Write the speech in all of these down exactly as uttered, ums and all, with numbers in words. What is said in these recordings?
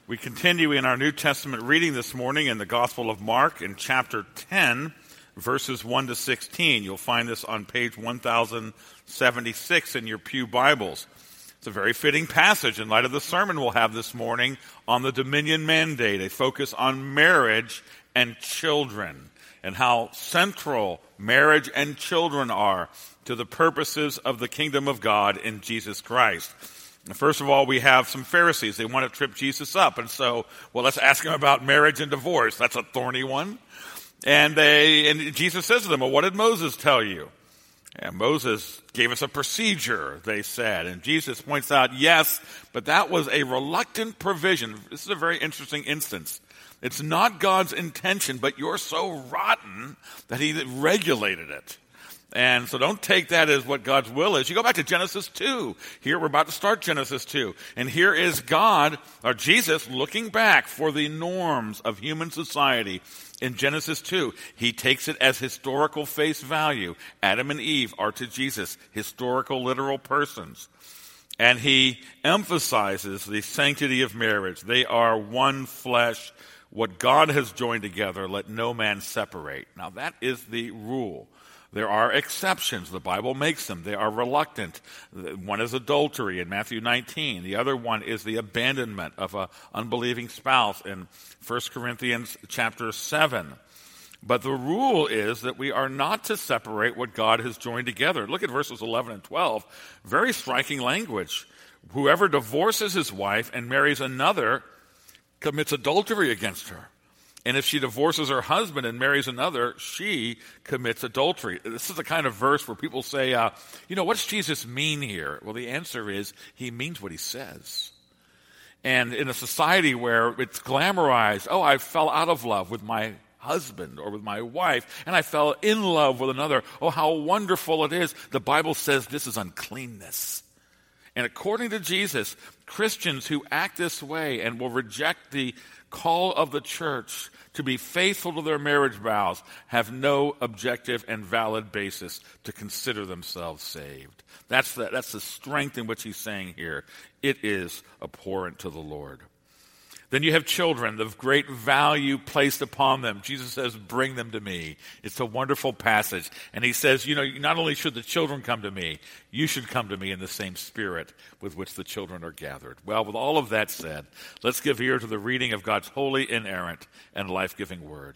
We continue in our New Testament reading this morning in the Gospel of Mark in chapter ten, verses one to sixteen. You'll find this on page one thousand seventy-six in your pew Bibles. It's a very fitting passage in light of the sermon we'll have this morning on the Dominion Mandate, a focus on marriage and children, and how central marriage and children are to the purposes of the kingdom of God in Jesus Christ. First of all, we have some Pharisees. They want to trip Jesus up. And so, well, let's ask him about marriage and divorce. That's a thorny one. And they, and Jesus says to them, well, what did Moses tell you? And Moses gave us a procedure, they said. And Jesus points out, yes, but that was a reluctant provision. This is a very interesting instance. It's not God's intention, but you're so rotten that he regulated it. And so don't take that as what God's will is. You go back to Genesis two. Here we're about to start Genesis two. And here is God, or Jesus, looking back for the norms of human society in Genesis two. He takes it as historical face value. Adam and Eve are to Jesus historical, literal persons. And he emphasizes the sanctity of marriage. They are one flesh. What God has joined together, let no man separate. Now that is the rule. There are exceptions. The Bible makes them. They are reluctant. One is adultery in Matthew nineteen. The other one is the abandonment of an unbelieving spouse in First Corinthians chapter seven. But the rule is that we are not to separate what God has joined together. Look at verses eleven and twelve. Very striking language. Whoever divorces his wife and marries another commits adultery against her. And if she divorces her husband and marries another, she commits adultery. This is the kind of verse where people say, uh, you know, what does Jesus mean here? Well, the answer is he means what he says. And in a society where it's glamorized, oh, I fell out of love with my husband or with my wife, and I fell in love with another. Oh, how wonderful it is. The Bible says this is uncleanness. And according to Jesus, Christians who act this way and will reject the call of the church to be faithful to their marriage vows have no objective and valid basis to consider themselves saved. That's the, that's the strength in which he's saying here. It is abhorrent to the Lord. Then you have children, the great value placed upon them. Jesus says, bring them to me. It's a wonderful passage. And he says, you know, not only should the children come to me, you should come to me in the same spirit with which the children are gathered. Well, with all of that said, let's give ear to the reading of God's holy, inerrant, and life-giving word.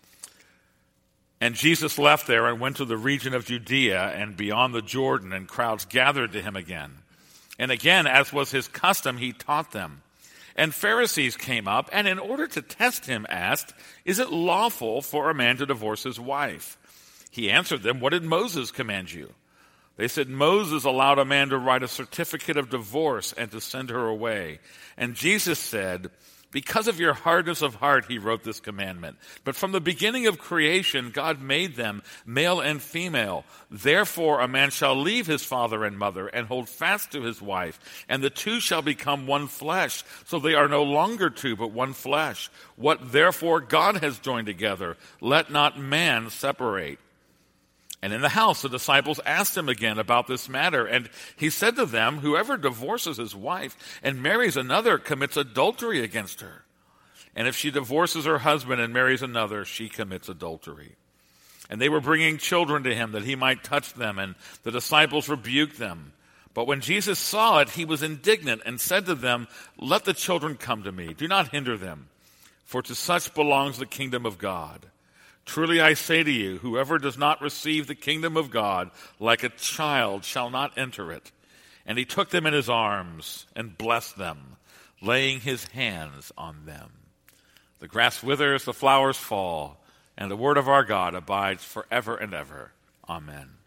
And Jesus left there and went to the region of Judea and beyond the Jordan, and crowds gathered to him again. And again, as was his custom, he taught them. And Pharisees came up, and in order to test him, asked, is it lawful for a man to divorce his wife? He answered them, what did Moses command you? They said, Moses allowed a man to write a certificate of divorce and to send her away. And Jesus said, because of your hardness of heart, he wrote this commandment. But from the beginning of creation, God made them male and female. Therefore, a man shall leave his father and mother and hold fast to his wife, and the two shall become one flesh. So they are no longer two, but one flesh. What therefore God has joined together, let not man separate. And in the house, the disciples asked him again about this matter. And he said to them, whoever divorces his wife and marries another commits adultery against her. And if she divorces her husband and marries another, she commits adultery. And they were bringing children to him that he might touch them. And the disciples rebuked them. But when Jesus saw it, he was indignant and said to them, let the children come to me. Do not hinder them, for to such belongs the kingdom of God. Truly I say to you, whoever does not receive the kingdom of God like a child shall not enter it. And he took them in his arms and blessed them, laying his hands on them. The grass withers, the flowers fall, and the word of our God abides forever and ever. Amen.